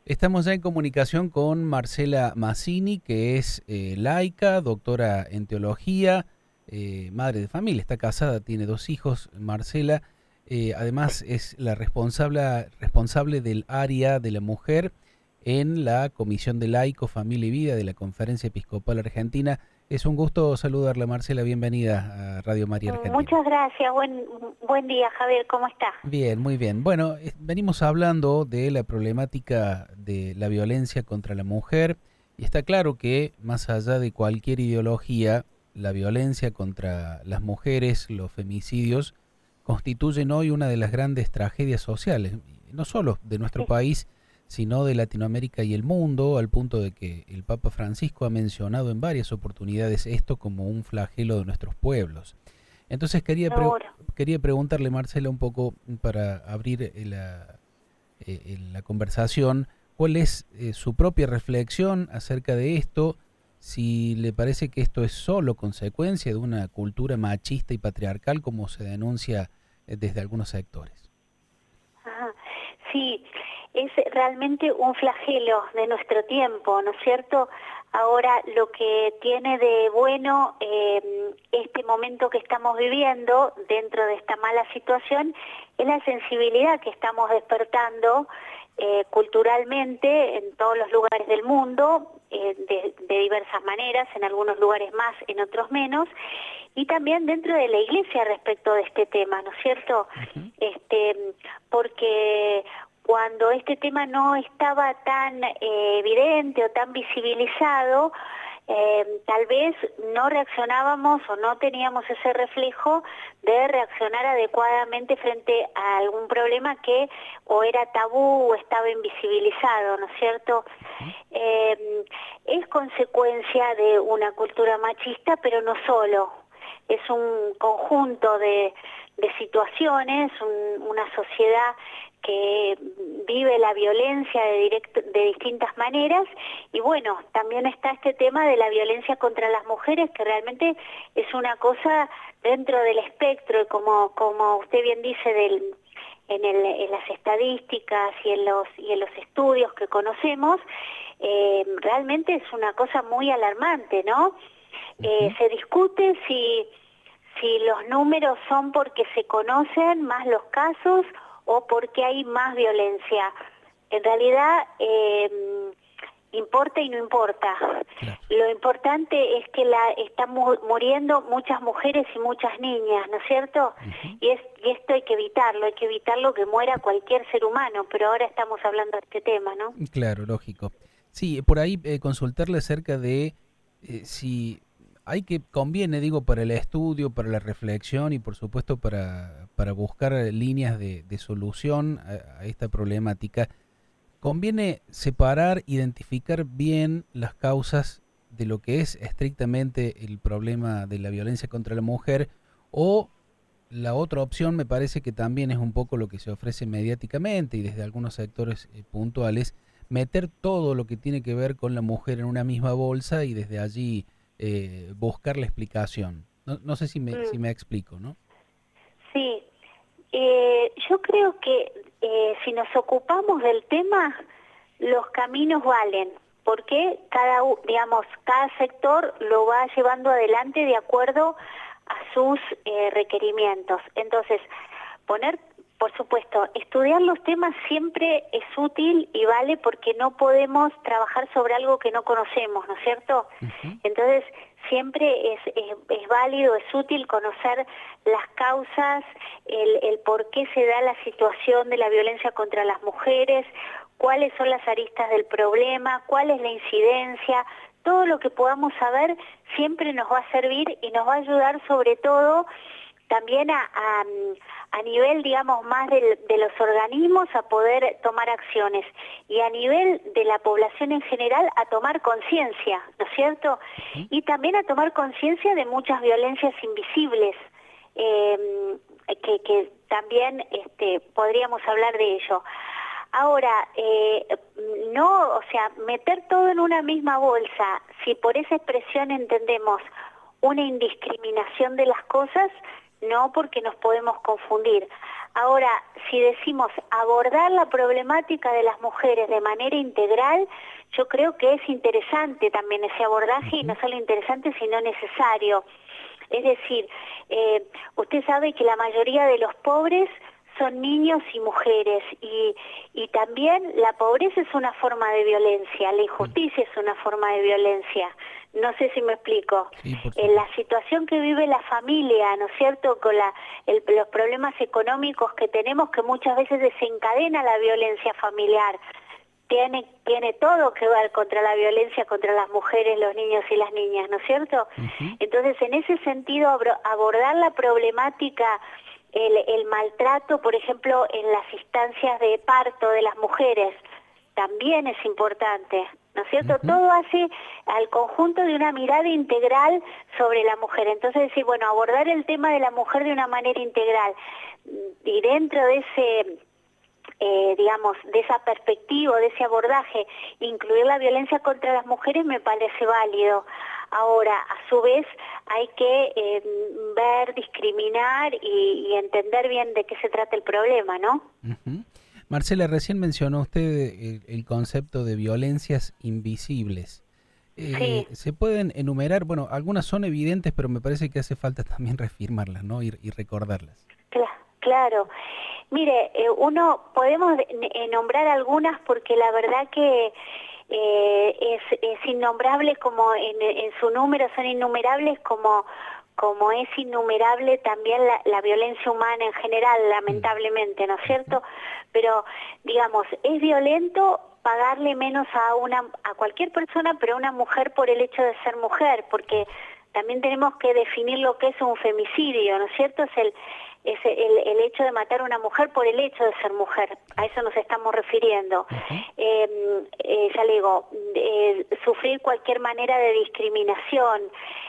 Estamos ya en comunicación con Marcela Mazzini, que es laica, doctora en teología, madre de familia, está casada, tiene 2 hijos. Marcela, además es la responsable del área de la mujer en la Comisión de Laico, Familia y Vida de la Conferencia Episcopal Argentina. Es un gusto saludarla, Marcela, bienvenida a Radio María Argentina. Muchas gracias, buen día, Javier, ¿cómo está? Bien, muy bien. Bueno, venimos hablando de la problemática de la violencia contra la mujer y está claro que más allá de cualquier ideología, la violencia contra las mujeres, los femicidios, constituyen hoy una de las grandes tragedias sociales, no solo de nuestro Sí. país, sino de Latinoamérica y el mundo, al punto de que el Papa Francisco ha mencionado en varias oportunidades esto como un flagelo de nuestros pueblos. Entonces Seguro. quería preguntarle, Marcela, un poco para abrir la conversación, ¿cuál es su propia reflexión acerca de esto? Si le parece que esto es solo consecuencia de una cultura machista y patriarcal, como se denuncia desde algunos sectores. Ajá. Sí, es realmente un flagelo de nuestro tiempo, ¿no es cierto? Ahora, lo que tiene de bueno este momento que estamos viviendo dentro de esta mala situación es la sensibilidad que estamos despertando culturalmente en todos los lugares del mundo, de diversas maneras, en algunos lugares más, en otros menos, y también dentro de la Iglesia respecto de este tema, ¿no es cierto? Ujú. Porque cuando este tema no estaba tan evidente o tan visibilizado, tal vez no reaccionábamos o no teníamos ese reflejo de reaccionar adecuadamente frente a algún problema que o era tabú o estaba invisibilizado, ¿no es cierto? Es consecuencia de una cultura machista, pero no solo. Es un conjunto de situaciones, una sociedad que vive la violencia de distintas maneras, y bueno, también está este tema de la violencia contra las mujeres, que realmente es una cosa dentro del espectro, y como usted bien dice, en las estadísticas y en los estudios que conocemos, realmente es una cosa muy alarmante, ¿no? Ujú. Se discute si los números son porque se conocen más los casos o porque hay más violencia. En realidad, importa y no importa. Claro. Lo importante es que están muriendo muchas mujeres y muchas niñas, ¿no es cierto? Ujú. Y esto hay que evitarlo que muera cualquier ser humano, pero ahora estamos hablando de este tema, ¿no? Claro, lógico. Sí, por ahí consultarle acerca de si hay que, conviene, digo, para el estudio, para la reflexión y por supuesto para buscar líneas de solución a esta problemática, conviene separar, identificar bien las causas de lo que es estrictamente el problema de la violencia contra la mujer, o la otra opción me parece que también es un poco lo que se ofrece mediáticamente y desde algunos sectores puntuales, meter todo lo que tiene que ver con la mujer en una misma bolsa y desde allí buscar la explicación. No sé si Mm, me explico, ¿no? sí, yo creo que si nos ocupamos del tema, los caminos valen, porque cada sector lo va llevando adelante de acuerdo a sus requerimientos. Entonces, por supuesto, estudiar los temas siempre es útil y vale, porque no podemos trabajar sobre algo que no conocemos, ¿no es cierto? Ujú. Entonces, siempre es válido, es útil conocer las causas, el por qué se da la situación de la violencia contra las mujeres, cuáles son las aristas del problema, cuál es la incidencia. Todo lo que podamos saber siempre nos va a servir y nos va a ayudar, sobre todo también a nivel, digamos, más de los organismos, a poder tomar acciones, y a nivel de la población en general a tomar conciencia, ¿no es cierto? Ujú. Y también a tomar conciencia de muchas violencias invisibles, que también podríamos hablar de ello. Ahora, no, o sea, meter todo en una misma bolsa, si por esa expresión entendemos una indiscriminación de las cosas, no, porque nos podemos confundir. Ahora, si decimos abordar la problemática de las mujeres de manera integral, yo creo que es interesante también ese abordaje, y no solo interesante, sino necesario. Es decir, usted sabe que la mayoría de los pobres son niños y mujeres, y también la pobreza es una forma de violencia, la injusticia es una forma de violencia. No sé si me explico. Sí, por En la situación que vive la familia, ¿no es cierto?, con los problemas económicos que tenemos, que muchas veces desencadena la violencia familiar. Tiene todo que ver contra la violencia contra las mujeres, los niños y las niñas, ¿no es cierto? Entonces, en ese sentido, abordar la problemática, el maltrato, por ejemplo, en las instancias de parto de las mujeres, también es importante, ¿no es cierto? Todo hace al conjunto de una mirada integral sobre la mujer. Entonces, decir, bueno, abordar el tema de la mujer de una manera integral, y dentro de ese... digamos, de esa perspectiva, de ese abordaje, incluir la violencia contra las mujeres me parece válido. Ahora, a su vez, hay que ver, discriminar y entender bien de qué se trata el problema, ¿no? Marcela, recién mencionó usted el concepto de violencias invisibles. Sí. ¿Se pueden enumerar? Bueno, algunas son evidentes, pero me parece que hace falta también reafirmarlas, ¿no? Y recordarlas. Claro. Mire, podemos nombrar algunas, porque la verdad que es innombrable, como en su número son innumerables, como es innumerable también la violencia humana en general, lamentablemente, ¿no es cierto? Pero, digamos, es violento pagarle menos a cualquier persona, pero a una mujer por el hecho de ser mujer, porque también tenemos que definir lo que es un femicidio, ¿no es cierto? Es el hecho de matar a una mujer por el hecho de ser mujer, a eso nos estamos refiriendo. Ya le digo, sufrir cualquier manera de discriminación,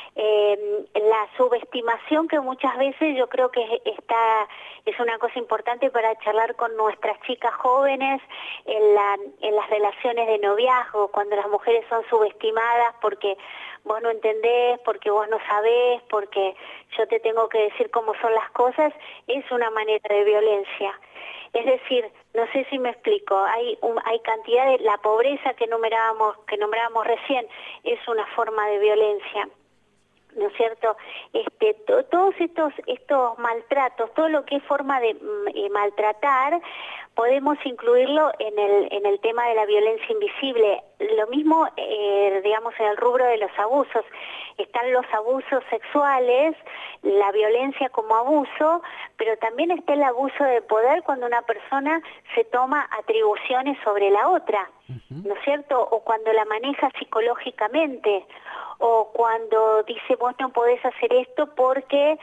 la subestimación, que muchas veces yo creo que es una cosa importante para charlar con nuestras chicas jóvenes en las relaciones de noviazgo, cuando las mujeres son subestimadas porque vos no entendés, porque vos no sabés, porque yo te tengo que decir cómo son las cosas, es una manera de violencia. Es decir, no sé si me explico, hay cantidad de... La pobreza que nombrábamos recién es una forma de violencia, ¿no es cierto? Todos estos maltratos, todo lo que es forma de maltratar, podemos incluirlo en el tema de la violencia invisible. Lo mismo, digamos, en el rubro de los abusos. Están los abusos sexuales, la violencia como abuso, pero también está el abuso de poder, cuando una persona se toma atribuciones sobre la otra, ¿no es cierto? O cuando la maneja psicológicamente, o cuando dice, vos no podés hacer esto porque...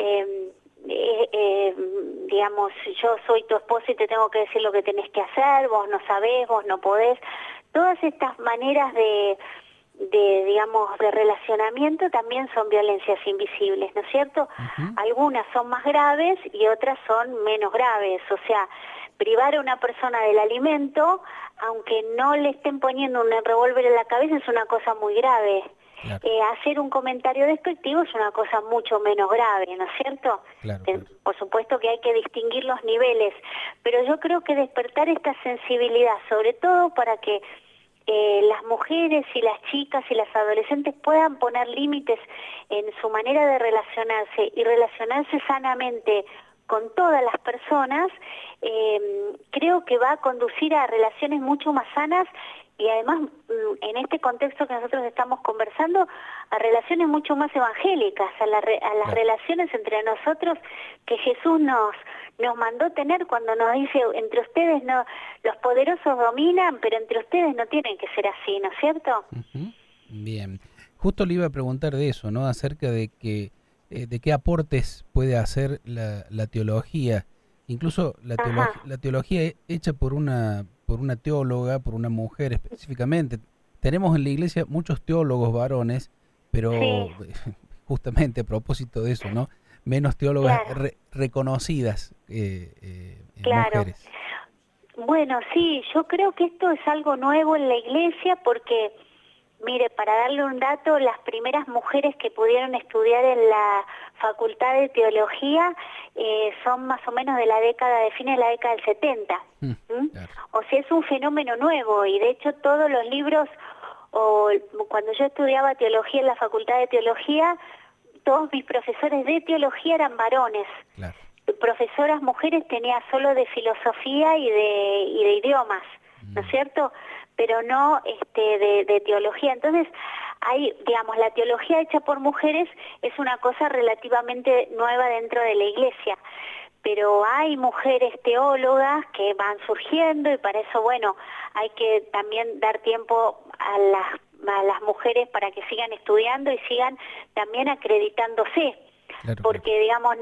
digamos, yo soy tu esposa y te tengo que decir lo que tenés que hacer, vos no sabés, vos no podés. Todas estas maneras digamos, de relacionamiento también son violencias invisibles, ¿no es cierto? Algunas son más graves y otras son menos graves. O sea, privar a una persona del alimento, aunque no le estén poniendo un revólver en la cabeza, es una cosa muy grave. Claro. Hacer un comentario despectivo es una cosa mucho menos grave, ¿no es cierto? Claro. Por supuesto que hay que distinguir los niveles, pero yo creo que despertar esta sensibilidad, sobre todo para que las mujeres y las chicas y las adolescentes puedan poner límites en su manera de relacionarse y relacionarse sanamente con todas las personas, creo que va a conducir a relaciones mucho más sanas, y además, en este contexto que nosotros estamos conversando, a relaciones mucho más evangélicas, a las relaciones entre nosotros que Jesús nos mandó tener, cuando nos dice, entre ustedes no, los poderosos dominan, pero entre ustedes no tienen que ser así, ¿no es cierto? Bien, justo le iba a preguntar de eso, ¿no? Acerca de qué aportes puede hacer la teología, incluso la teología hecha por una teóloga, por una mujer específicamente. Tenemos en la iglesia muchos teólogos varones, pero justamente a propósito de eso, ¿no? Menos teólogas reconocidas mujeres. Bueno, sí, yo creo que esto es algo nuevo en la iglesia, porque Mire, para darle un dato, las primeras mujeres que pudieron estudiar en la Facultad de Teología son más o menos de fines de la década del 70. Claro. O sea, es un fenómeno nuevo y de hecho todos los libros, cuando yo estudiaba teología en la Facultad de Teología, todos mis profesores de teología eran varones. Claro. Profesoras mujeres tenía solo de filosofía y de idiomas, ¿no es cierto? Pero no de teología. Entonces, digamos, la teología hecha por mujeres es una cosa relativamente nueva dentro de la Iglesia, pero hay mujeres teólogas que van surgiendo y para eso, bueno, hay que también dar tiempo a las mujeres para que sigan estudiando y sigan también acreditándose, Claro, porque digamos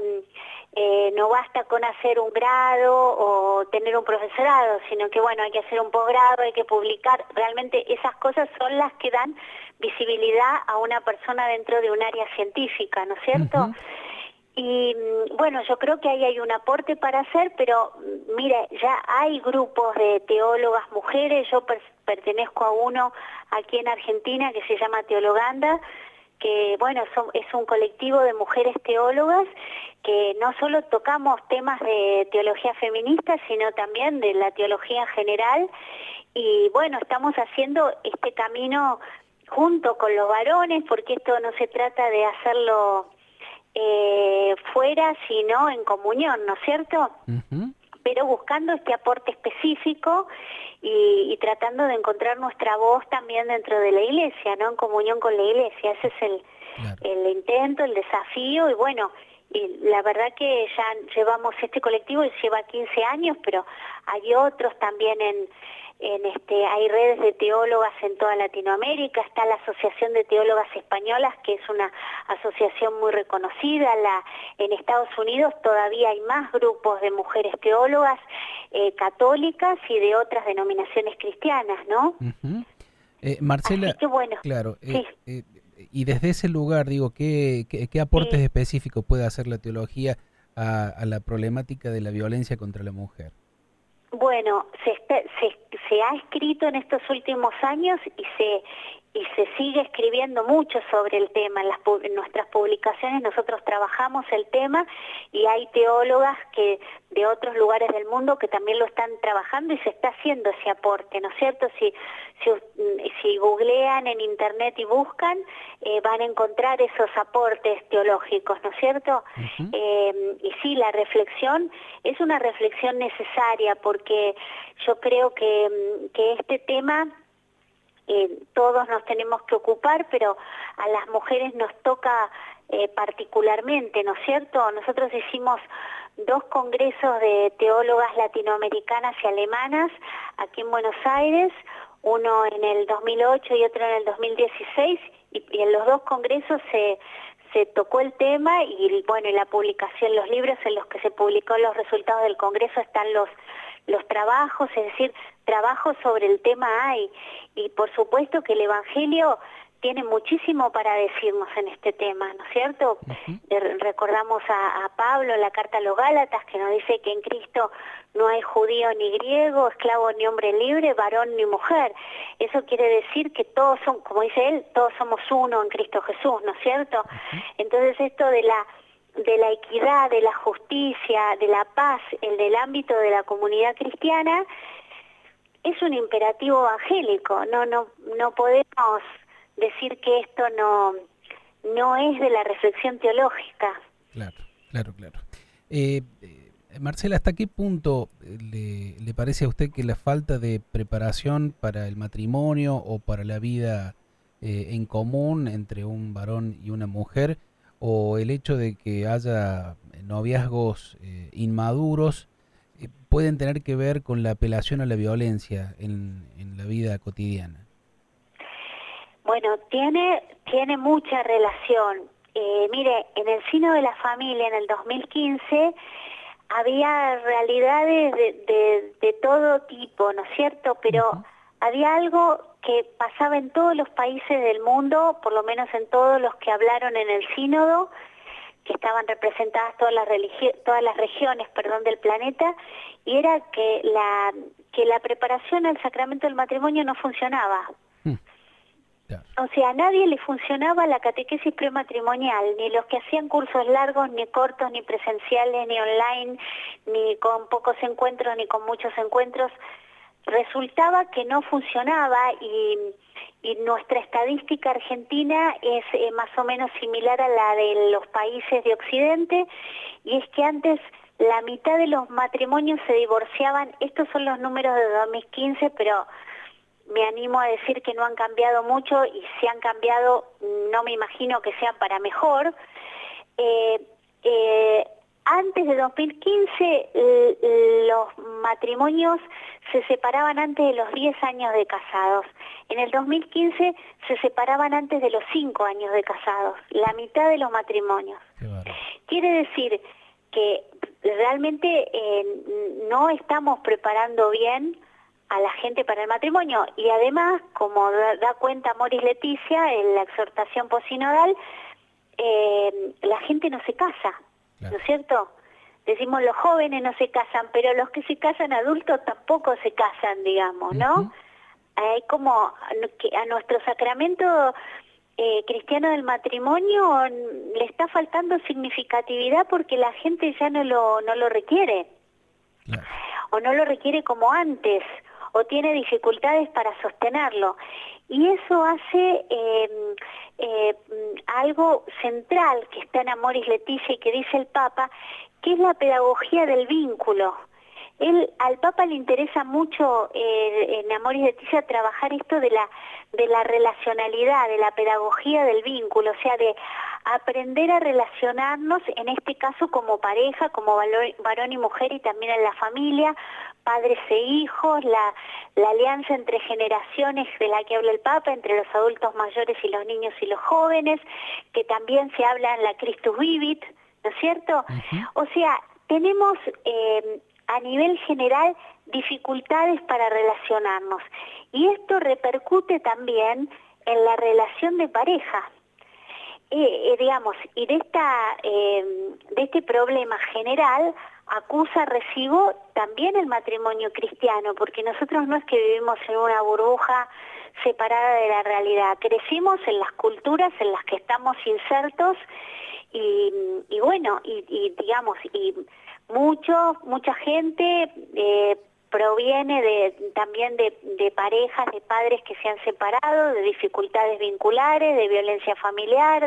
no basta con hacer un grado o tener un profesorado, sino que bueno, hay que hacer un posgrado, hay que publicar. Realmente esas cosas son las que dan visibilidad a una persona dentro de un área científica, ¿no es cierto? Y bueno, yo creo que ahí hay un aporte para hacer, pero mire, ya hay grupos de teólogas mujeres. Yo pertenezco a uno aquí en Argentina que se llama Teologanda, que bueno, es un colectivo de mujeres teólogas que no solo tocamos temas de teología feminista, sino también de la teología en general, y bueno, estamos haciendo este camino junto con los varones, porque esto no se trata de hacerlo fuera, sino en comunión, ¿no es cierto? Pero buscando este aporte específico y tratando de encontrar nuestra voz también dentro de la Iglesia, ¿no? En comunión con la Iglesia. Ese es el intento, el desafío, y bueno, y la verdad que ya llevamos este colectivo y lleva 15 años, pero hay otros también hay redes de teólogas en toda Latinoamérica. Está la Asociación de Teólogas Españolas, que es una asociación muy reconocida. En Estados Unidos todavía hay más grupos de mujeres teólogas católicas y de otras denominaciones cristianas, ¿no? Marcela, así que bueno, claro, sí. Y desde ese lugar, digo, ¿qué aportes específicos puede hacer la teología a la problemática de la violencia contra la mujer? Bueno, se ha escrito en estos últimos años y se sigue escribiendo mucho sobre el tema. En nuestras publicaciones nosotros trabajamos el tema y hay teólogas de otros lugares del mundo que también lo están trabajando y se está haciendo ese aporte, ¿no es cierto? Si googlean en internet y buscan, van a encontrar esos aportes teológicos, ¿no es cierto? Y sí, la reflexión es una reflexión necesaria, porque yo creo que este tema todos nos tenemos que ocupar, pero a las mujeres nos toca particularmente, ¿no es cierto? Nosotros hicimos 2 congresos de teólogas latinoamericanas y alemanas aquí en Buenos Aires, uno en el 2008 y otro en el 2016, y en los 2 congresos se tocó el tema, y bueno, en la publicación, los libros en los que se publicó los resultados del congreso están los trabajos, es decir, trabajos sobre el tema hay, y por supuesto que el Evangelio tiene muchísimo para decirnos en este tema, ¿no es cierto? Recordamos a Pablo en la carta a los Gálatas, que nos dice que en Cristo no hay judío ni griego, esclavo ni hombre libre, varón ni mujer. Eso quiere decir que todos son, como dice él, todos somos uno en Cristo Jesús, ¿no es cierto? Entonces esto de la equidad, de la justicia, de la paz, del ámbito de la comunidad cristiana, es un imperativo evangélico. No podemos decir que esto no es de la reflexión teológica. Claro. Marcela, ¿hasta qué punto le parece a usted que la falta de preparación para el matrimonio o para la vida en común entre un varón y una mujer, o el hecho de que haya noviazgos inmaduros, pueden tener que ver con la apelación a la violencia en la vida cotidiana? Bueno, tiene mucha relación. Mire, en el Sínodo de la Familia en el 2015 había realidades de todo tipo, ¿no es cierto? Pero había algo que pasaba en todos los países del mundo, por lo menos en todos los que hablaron en el sínodo, que estaban representadas todas las regiones, del planeta, y era que la preparación al sacramento del matrimonio no funcionaba. Claro. O sea, a nadie le funcionaba la catequesis prematrimonial, ni los que hacían cursos largos, ni cortos, ni presenciales, ni online, ni con pocos encuentros, ni con muchos encuentros. Resultaba que no funcionaba y nuestra estadística argentina es más o menos similar a la de los países de Occidente, y es que antes la mitad de los matrimonios se divorciaban. Estos son los números de 2015, pero me animo a decir que no han cambiado mucho, y si han cambiado no me imagino que sean para mejor. Antes de 2015 los matrimonios se separaban antes de los 10 años de casados. En el 2015 se separaban antes de los 5 años de casados, la mitad de los matrimonios. Quiere decir que realmente no estamos preparando bien a la gente para el matrimonio, y además, como da cuenta Moris Leticia en la exhortación posinodal, la gente no se casa, ¿no es cierto? Decimos los jóvenes no se casan, pero los que se casan adultos tampoco se casan, digamos, ¿no? Hay como que a nuestro sacramento cristiano del matrimonio le está faltando significatividad, porque la gente ya no lo requiere, o no lo requiere como antes, o tiene dificultades para sostenerlo. Y eso hace algo central que está en Amoris Laetitia y que dice el Papa, que es la pedagogía del vínculo. Al Papa le interesa mucho en Amoris Laetitia trabajar esto de la relacionalidad, de la pedagogía del vínculo, o sea, de aprender a relacionarnos, en este caso como pareja, como varón y mujer, y también en la familia, padres e hijos, la alianza entre generaciones de la que habla el Papa, entre los adultos mayores y los niños y los jóvenes, que también se habla en la Christus Vivit, ¿no es cierto? O sea, tenemos a nivel general dificultades para relacionarnos, y esto repercute también en la relación de pareja. Digamos, y de este problema general acusa recibo también el matrimonio cristiano, porque nosotros no es que vivimos en una burbuja separada de la realidad, crecimos en las culturas en las que estamos insertos, y bueno, y digamos, y mucha gente proviene también de parejas, de padres que se han separado, de dificultades vinculares, de violencia familiar,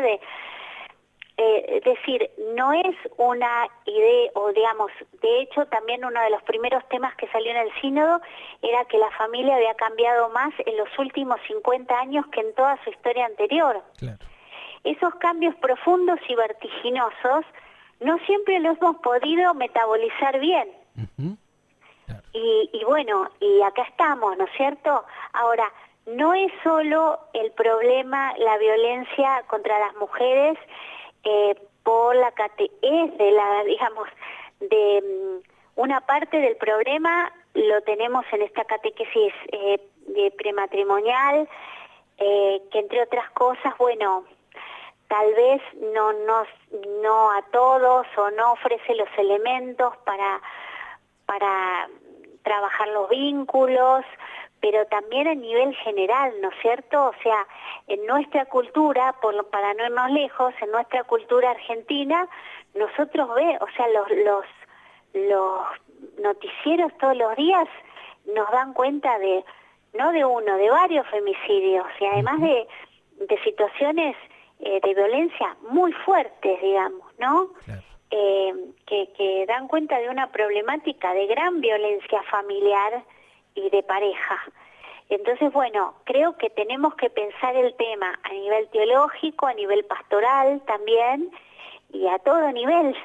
es decir, no es una idea, o digamos, de hecho también uno de los primeros temas que salió en el sínodo era que la familia había cambiado más en los últimos 50 años que en toda su historia anterior. Claro. Esos cambios profundos y vertiginosos no siempre los hemos podido metabolizar bien. Claro. Y bueno, y acá estamos, ¿no es cierto? Ahora, no es solo el problema la violencia contra las mujeres por la es de la, digamos, de una parte del problema lo tenemos en esta catequesis de prematrimonial, que entre otras cosas, bueno, tal vez no a todos, o no ofrece los elementos para trabajar los vínculos, pero también a nivel general, ¿no es cierto? O sea, en nuestra cultura, para no irnos lejos, en nuestra cultura argentina, nosotros o sea, los noticieros todos los días nos dan cuenta no de uno, de varios femicidios, y además de situaciones de violencia muy fuertes, digamos, ¿no? Claro. Que dan cuenta de una problemática de gran violencia familiar y de pareja. Entonces, bueno, creo que tenemos que pensar el tema a nivel teológico, a nivel pastoral también, y a todo nivel,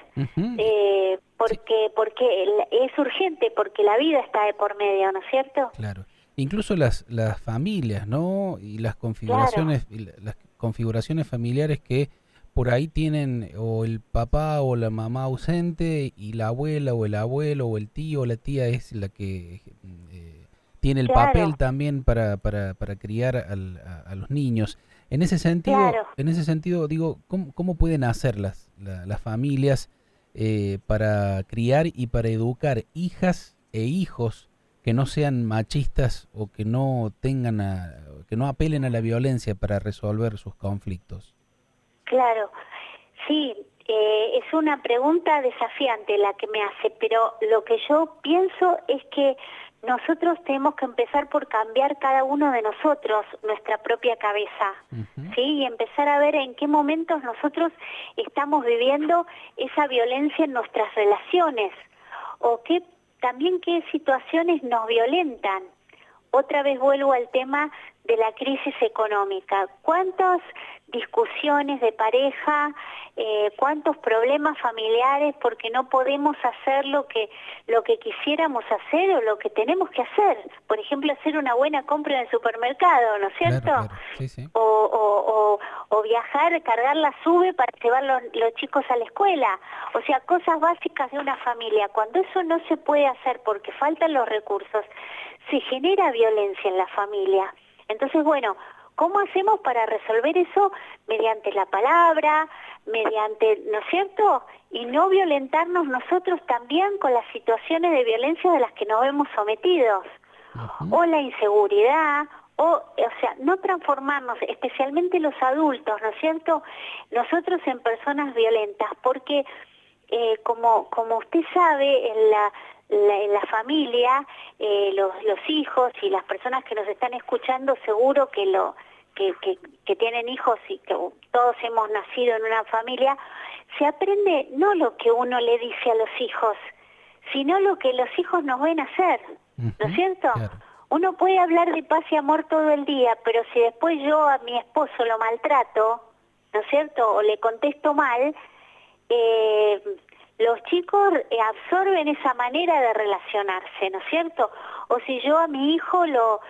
porque es urgente, porque la vida está de por medio, ¿no es cierto? Claro. Incluso las familias, ¿no? Y las configuraciones, claro, las configuraciones familiares que por ahí tienen o el papá o la mamá ausente, y la abuela o el abuelo o el tío o la tía es la que tiene el, claro, papel también para criar a los niños. En ese sentido, digo, ¿cómo pueden hacer las familias para criar y para educar hijas e hijos que no sean machistas o que no tengan que no apelen a la violencia para resolver sus conflictos? Claro, sí, es una pregunta desafiante la que me hace, pero lo que yo pienso es que nosotros tenemos que empezar por cambiar cada uno de nosotros nuestra propia cabeza, Ujú. ¿sí? Y empezar a ver en qué momentos nosotros estamos viviendo esa violencia en nuestras relaciones, o también qué situaciones nos violentan. Otra vez vuelvo al tema de la crisis económica. ¿Cuántas discusiones de pareja, cuántos problemas familiares porque no podemos hacer lo que quisiéramos hacer o lo que tenemos que hacer? Por ejemplo, hacer una buena compra en el supermercado, ¿no es Claro, cierto? claro, sí, sí. O viajar, cargar la SUBE para llevar los chicos a la escuela. O sea, cosas básicas de una familia. Cuando eso no se puede hacer porque faltan los recursos, se genera violencia en la familia. Entonces, bueno, ¿cómo hacemos para resolver eso? Mediante la palabra, mediante, ¿no es cierto? Y no violentarnos nosotros también con las situaciones de violencia de las que nos vemos sometidos. Ujú. O la inseguridad, o sea, no transformarnos, especialmente los adultos, ¿no es cierto? Nosotros en personas violentas, porque como usted sabe, en la familia, los hijos y las personas que nos están escuchando, seguro que tienen hijos y que todos hemos nacido en una familia, se aprende no lo que uno le dice a los hijos, sino lo que los hijos nos ven hacer, ¿no es Ujú. cierto? Claro. Uno puede hablar de paz y amor todo el día, pero si después yo a mi esposo lo maltrato, ¿no es cierto? O le contesto mal, eh, los chicos absorben esa manera de relacionarse, ¿no es cierto? O si yo a mi hijo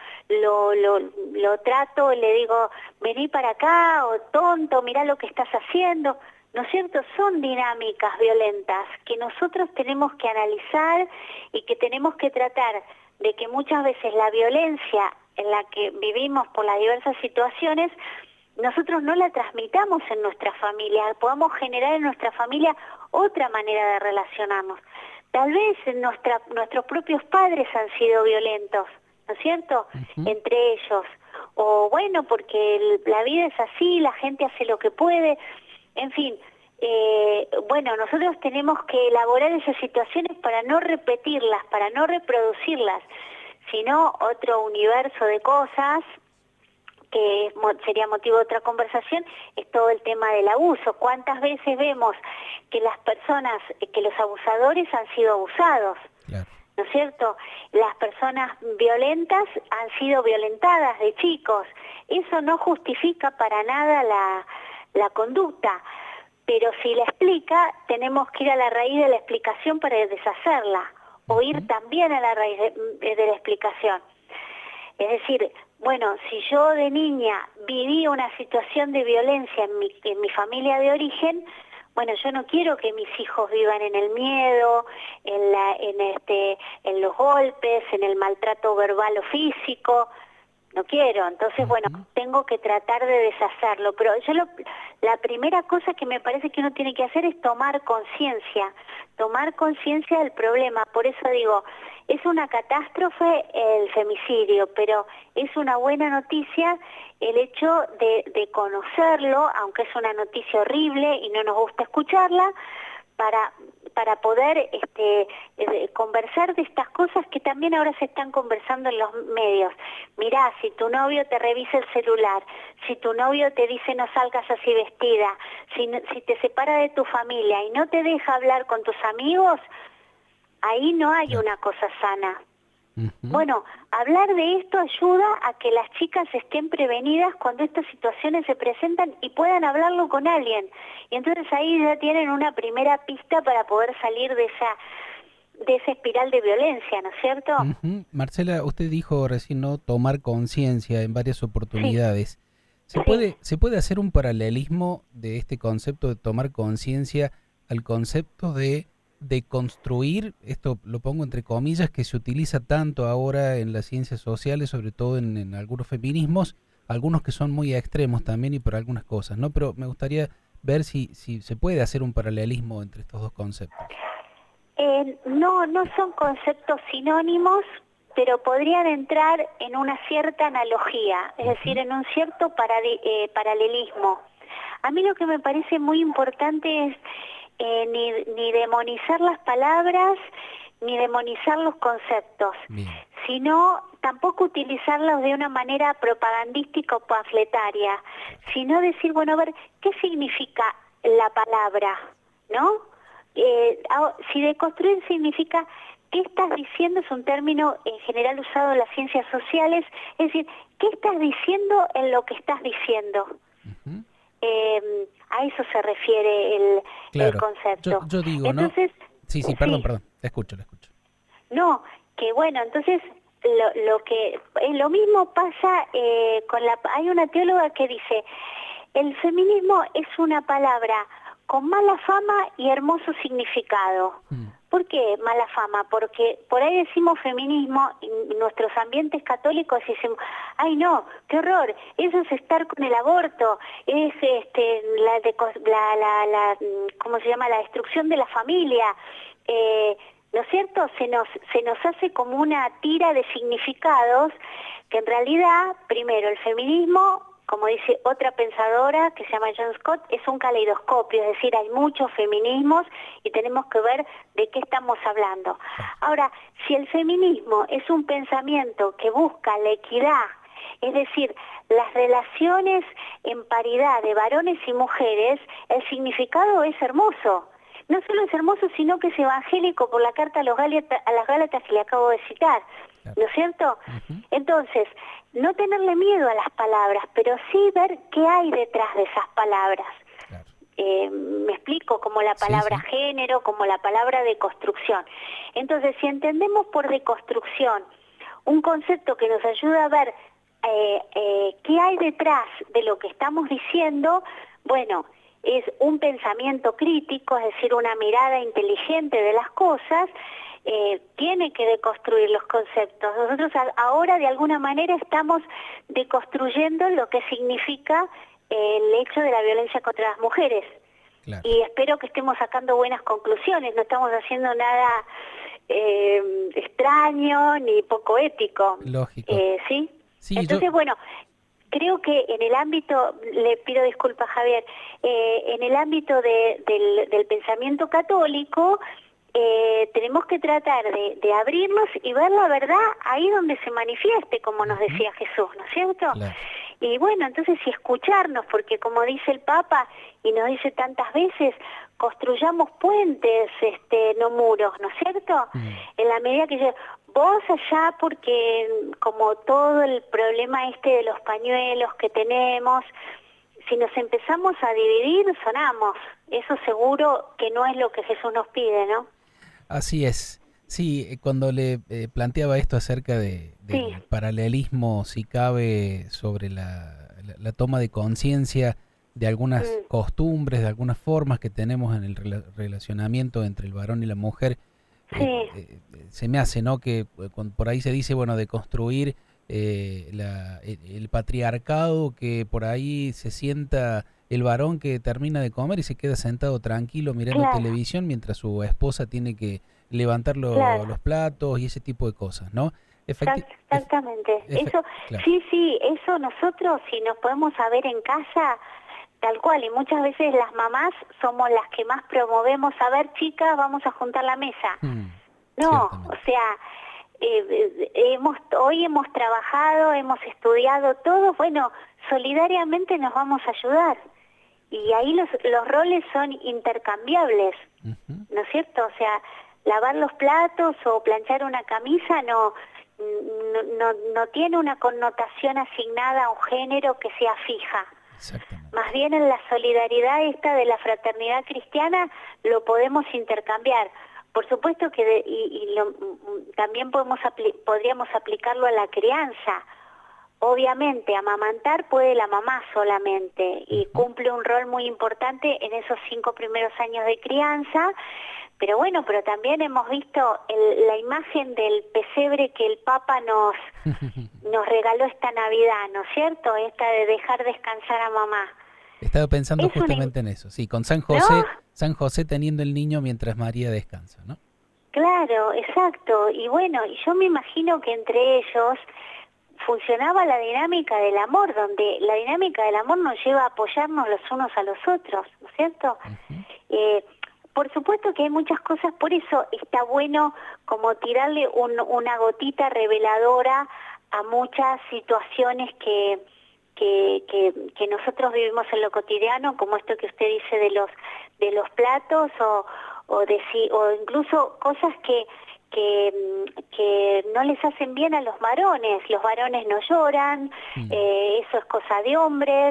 lo trato, le digo, vení para acá, o tonto, mirá lo que estás haciendo, ¿no es cierto? Son dinámicas violentas que nosotros tenemos que analizar y que tenemos que tratar de que muchas veces la violencia en la que vivimos por las diversas situaciones, nosotros no la transmitamos en nuestra familia, podamos generar en nuestra familia otra manera de relacionarnos. Tal vez nuestros propios padres han sido violentos, ¿no es cierto? Ujú. Entre ellos. O bueno, porque la vida es así, la gente hace lo que puede, en fin. Bueno, nosotros tenemos que elaborar esas situaciones para no repetirlas, para no reproducirlas, sino otro universo de cosas que sería motivo de otra conversación, es todo el tema del abuso. ¿Cuántas veces vemos que las personas, que los abusadores han sido abusados? Claro. ¿No es cierto? Las personas violentas han sido violentadas de chicos. Eso no justifica para nada la conducta, pero si la explica, tenemos que ir a la raíz de la explicación para deshacerla, o ir Ujú. también a la raíz de la explicación. Es decir, bueno, si yo de niña viví una situación de violencia en mi familia de origen, bueno, yo no quiero que mis hijos vivan en el miedo, en los golpes, en el maltrato verbal o físico. No quiero, entonces bueno, Ujú. tengo que tratar de deshacerlo, pero la primera cosa que me parece que uno tiene que hacer es tomar conciencia del problema. Por eso digo, es una catástrofe el femicidio, pero es una buena noticia el hecho de conocerlo, aunque es una noticia horrible y no nos gusta escucharla, para poder conversar de estas cosas que también ahora se están conversando en los medios. Mirá, si tu novio te revisa el celular, si tu novio te dice no salgas así vestida, si te separa de tu familia y no te deja hablar con tus amigos, ahí no hay Claro. una cosa sana. Ujú. Bueno, hablar de esto ayuda a que las chicas estén prevenidas cuando estas situaciones se presentan y puedan hablarlo con alguien. Y entonces ahí ya tienen una primera pista para poder salir de esa espiral de violencia, ¿no es cierto? Ujú. Marcela, usted dijo recién no tomar conciencia en varias Sí, oportunidades. sí. Se puede hacer un paralelismo de este concepto de tomar conciencia al concepto de construir, esto lo pongo entre comillas, que se utiliza tanto ahora en las ciencias sociales, sobre todo en algunos feminismos, algunos que son muy extremos también y por algunas cosas, ¿no? Pero me gustaría ver si se puede hacer un paralelismo entre estos dos conceptos. No son conceptos sinónimos, pero podrían entrar en una cierta analogía, es decir, en un cierto paralelismo. A mí lo que me parece muy importante es ni demonizar las palabras, ni demonizar los conceptos, sino tampoco utilizarlos de una manera propagandística o panfletaria, sino decir, bueno, a ver, ¿qué significa la palabra? ¿No? Si deconstruir significa ¿qué estás diciendo? Es un término en general usado en las ciencias sociales, es decir, ¿qué estás diciendo en lo que estás diciendo? A eso se refiere el concepto. Yo digo, entonces, ¿no? Sí, perdón, le escucho. No, que bueno, entonces lo mismo pasa hay una teóloga que dice, el feminismo es una palabra con mala fama y hermoso significado. ¿Por qué mala fama? Porque por ahí decimos feminismo y nuestros ambientes católicos dicen, ay no, qué horror, eso es estar con el aborto, es ¿cómo se llama? La destrucción de la familia. ¿No es cierto? Se nos hace como una tira de significados que en realidad, primero, el feminismo, como dice otra pensadora que se llama John Scott, es un caleidoscopio, es decir, hay muchos feminismos y tenemos que ver de qué estamos hablando. Ahora, si el feminismo es un pensamiento que busca la equidad, es decir, las relaciones en paridad de varones y mujeres, el significado es hermoso. No solo es hermoso, sino que es evangélico por la carta a las Gálatas que le acabo de citar, ¿no es cierto? Entonces, no tenerle miedo a las palabras, pero sí ver qué hay detrás de esas palabras. Me explico, como la palabra género, como la palabra deconstrucción. Entonces, si entendemos por deconstrucción un concepto que nos ayuda a ver qué hay detrás de lo que estamos diciendo, bueno, es un pensamiento crítico, es decir, una mirada inteligente de las cosas, tiene que deconstruir los conceptos. Nosotros ahora de alguna manera estamos deconstruyendo lo que significa el hecho de la violencia contra las mujeres. Y espero que estemos sacando buenas conclusiones, no estamos haciendo nada extraño ni poco ético. Lógico. ¿Sí? Entonces, bueno, creo que en el ámbito, le pido disculpas Javier, en el ámbito del pensamiento católico, tenemos que tratar de abrirnos y ver la verdad ahí donde se manifieste, como nos decía Jesús, ¿no es cierto? Y bueno, entonces si escucharnos, porque como dice el Papa y nos dice tantas veces, construyamos puentes, no muros, ¿no es cierto? En la medida que vos allá, porque como todo el problema de los pañuelos que tenemos, si nos empezamos a dividir, sonamos. Eso seguro que no es lo que Jesús nos pide, ¿no? Así es. Sí, cuando le planteaba esto acerca del paralelismo, si cabe, sobre la toma de conciencia de algunas costumbres, de algunas formas que tenemos en el relacionamiento entre el varón y la mujer, se me hace, ¿no? Que por ahí se dice, bueno, de construir el patriarcado, que por ahí se sienta el varón que termina de comer y se queda sentado tranquilo mirando televisión mientras su esposa tiene que levantar los platos y ese tipo de cosas, ¿no? Exactamente. Eso, sí, eso nosotros, si nos podemos saber en casa, tal cual, y muchas veces las mamás somos las que más promovemos, a ver, chicas, vamos a juntar la mesa. No, o sea, hoy hemos trabajado, hemos estudiado todo, bueno, solidariamente nos vamos a ayudar. Y ahí los roles son intercambiables, ¿no es cierto? O sea, lavar los platos o planchar una camisa no tiene una connotación asignada a un género que sea fija. Más bien en la solidaridad esta de la fraternidad cristiana lo podemos intercambiar. Por supuesto que también podríamos aplicarlo a la crianza. Obviamente, amamantar puede la mamá solamente y cumple un rol muy importante en esos 5 primeros años de crianza, pero bueno, pero también hemos visto la imagen del pesebre que el Papa nos regaló esta Navidad, ¿no es cierto? Esta de dejar descansar a mamá. Estaba pensando justamente en eso, sí, con San José, ¿no? San José teniendo el niño mientras María descansa, ¿no? Claro, exacto. Y bueno, y yo me imagino que entre ellos funcionaba la dinámica del amor, donde la dinámica del amor nos lleva a apoyarnos los unos a los otros, ¿no es cierto? Ujú. Eh, por supuesto que hay muchas cosas, por eso está bueno como tirarle una gotita reveladora a muchas situaciones que nosotros vivimos en lo cotidiano, como esto que usted dice de los platos o incluso cosas que no les hacen bien a los varones. Los varones no lloran, eso es cosa de hombres,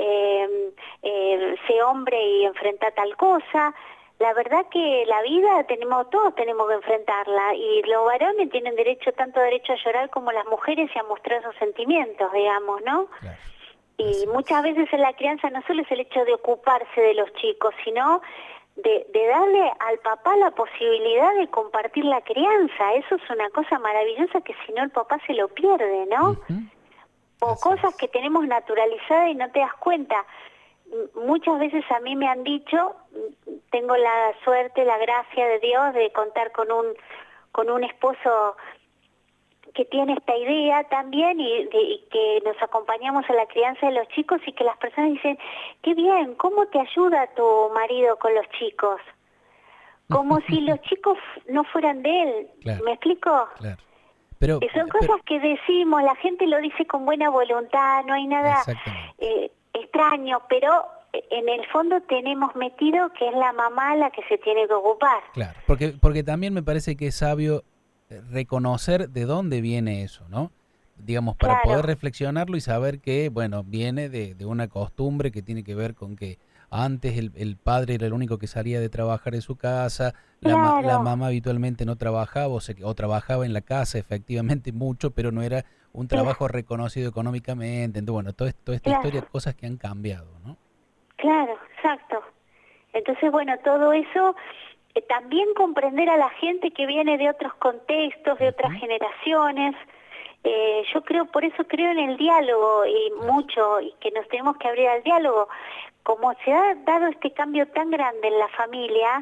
sé hombre y enfrenta tal cosa. La verdad que la vida todos tenemos que enfrentarla, y los varones tienen tanto derecho a llorar como las mujeres y a mostrar sus sentimientos, digamos, ¿no? Claro. Y muchas veces en la crianza no solo es el hecho de ocuparse de los chicos, sino de darle al papá la posibilidad de compartir la crianza. Eso es una cosa maravillosa que si no el papá se lo pierde, ¿no? Ujú. O Así cosas es. que tenemos naturalizadas y no te das cuenta. Muchas veces a mí me han dicho, tengo la suerte, la gracia de Dios de contar con un esposo que tiene esta idea también y que nos acompañamos en la crianza de los chicos, y que las personas dicen, qué bien, ¿cómo te ayuda tu marido con los chicos? Como si los chicos no fueran de él. Claro, ¿Me explico? claro. Pero, Son cosas que decimos, la gente lo dice con buena voluntad, no hay nada exactamente. extraño, pero en el fondo tenemos metido que es la mamá la que se tiene que ocupar. Claro, porque también me parece que es sabio reconocer de dónde viene eso, ¿no? Digamos, para Claro, poder reflexionarlo y saber que, bueno, viene de una costumbre que tiene que ver con que antes el padre era el único que salía de trabajar en su casa, la claro, mamá habitualmente no trabajaba o trabajaba en la casa efectivamente mucho, pero no era un claro, trabajo reconocido económicamente. Entonces, bueno, toda esta historia, claro, cosas que han cambiado, ¿no? claro, exacto. Entonces, bueno, todo eso, también comprender a la gente que viene de otros contextos, de otras Ujú. generaciones. Yo creo, por eso creo en el diálogo y Claro. mucho, y que nos tenemos que abrir al diálogo. Como se ha dado este cambio tan grande en la familia,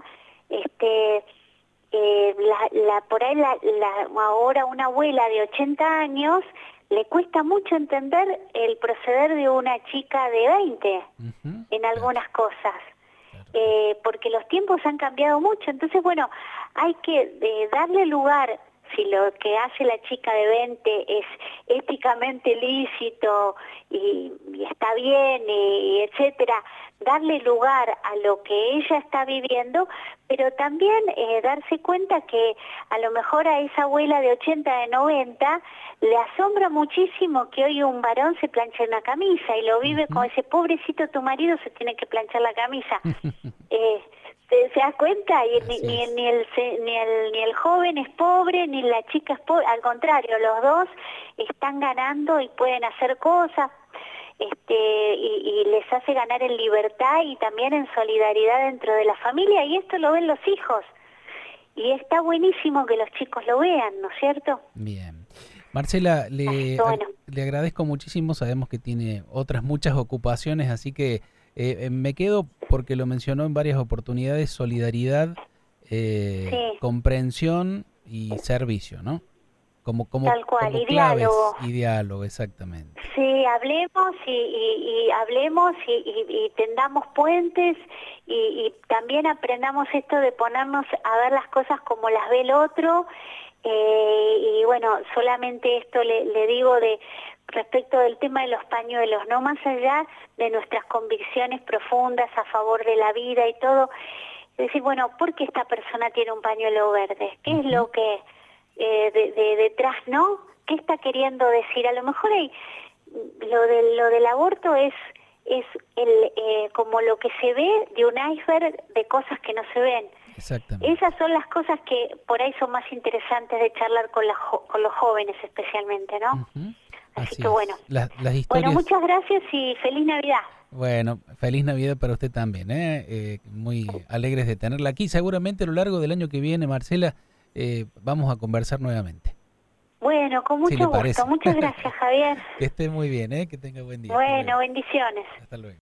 por ahí ahora una abuela de 80 años le cuesta mucho entender el proceder de una chica de 20 Ujú. en Claro, algunas cosas. claro, claro. Porque los tiempos han cambiado mucho. Entonces, bueno, hay que darle lugar, si lo que hace la chica de 20 es éticamente lícito y está bien, y etcétera, darle lugar a lo que ella está viviendo, pero también darse cuenta que a lo mejor a esa abuela de 80, de 90, le asombra muchísimo que hoy un varón se planche una camisa, y lo vive como Ujú. ese pobrecito tu marido se tiene que planchar la camisa. ¿Se da cuenta? Y Así es. ni el joven es pobre, ni la chica es pobre, al contrario, los dos están ganando y pueden hacer cosas, y les hace ganar en libertad y también en solidaridad dentro de la familia, y esto lo ven los hijos. Y está buenísimo que los chicos lo vean, ¿no es cierto? Bien. Marcela, Así que bueno, le agradezco muchísimo, sabemos que tiene otras muchas ocupaciones, así que me quedo, porque lo mencionó en varias oportunidades, solidaridad, sí, comprensión y servicio, ¿no? tal cual, Como y claves diálogo. y diálogo, exactamente. Sí, hablemos y hablemos y tendamos puentes y también aprendamos esto de ponernos a ver las cosas como las ve el otro. Y bueno, solamente esto le digo respecto del tema de los pañuelos, no más allá de nuestras convicciones profundas a favor de la vida y todo, es decir, bueno, ¿por qué esta persona tiene un pañuelo verde? ¿Qué es Ujú. lo que detrás, no? ¿Qué está queriendo decir? A lo mejor lo del aborto es como lo que se ve de un iceberg de cosas que no se ven. Exactamente. Esas son las cosas que por ahí son más interesantes de charlar con los jóvenes especialmente, ¿no? Ujú. Así Así que bueno. es. Las Bueno, historias. muchas gracias y feliz Navidad. Bueno, feliz Navidad para usted también, ¿eh? Muy alegres de tenerla aquí. Seguramente a lo largo del año que viene, Marcela, vamos a conversar nuevamente, Bueno, con si le mucho gusto. parece. Muchas gracias, Javier. Que esté muy bien, ¿eh? Que tenga buen día. Hasta luego. Bueno, bendiciones. Hasta luego.